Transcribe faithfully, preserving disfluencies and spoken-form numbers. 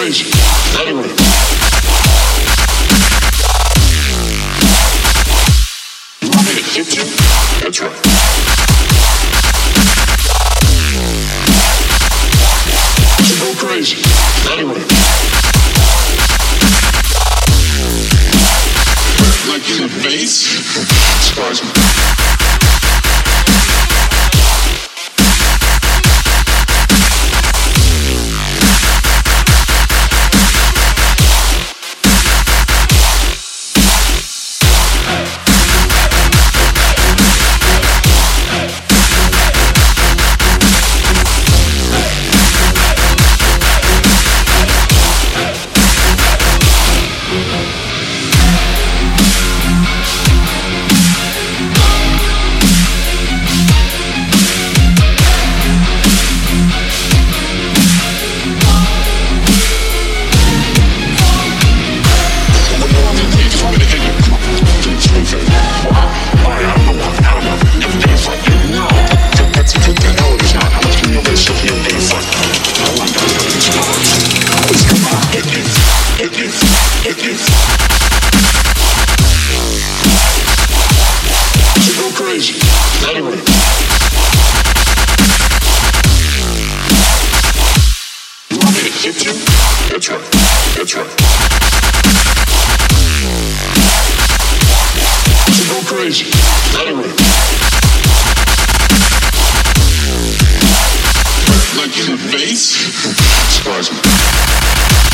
crazy. Anyway. You want me to hit you? That's right. You go crazy. Anyway. Like in the face? Surprise me. Crazy. Anyway. You want me to hit you? That's right. That's right. You go crazy. Anyway. Like in the face? Surprise me.